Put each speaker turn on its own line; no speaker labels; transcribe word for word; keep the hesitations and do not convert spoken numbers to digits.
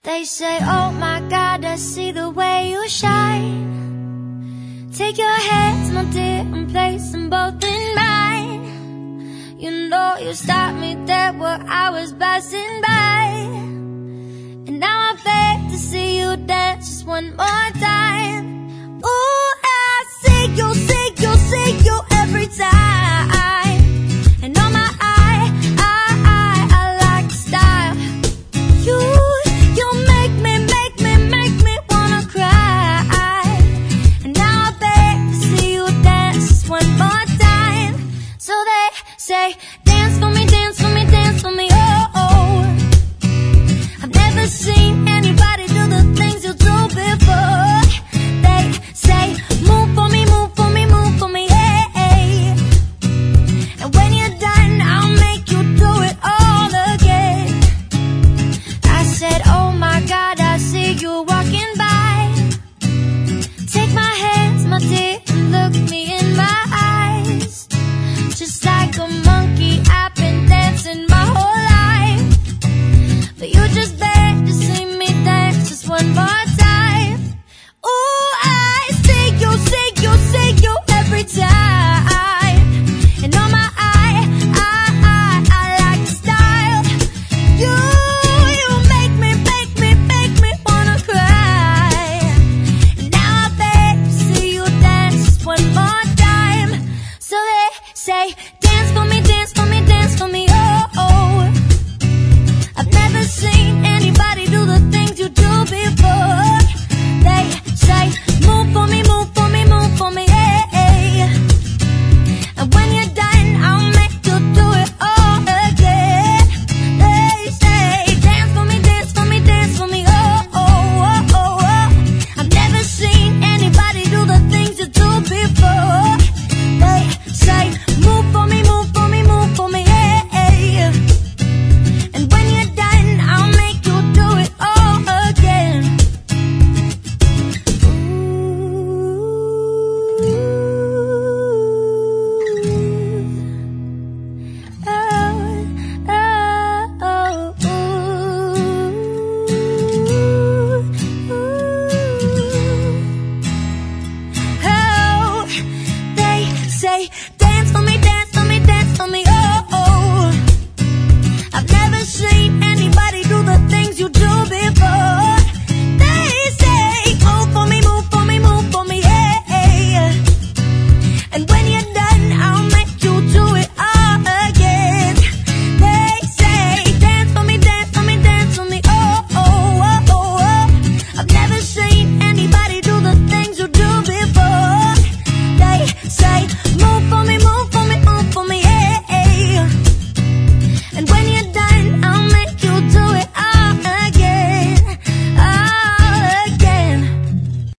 They say, oh my God, I see the way you shine. Take your hands, my dear, and place them both in mine. You know you stopped me there where I was passing by. And now I beg to see you dance just one more time.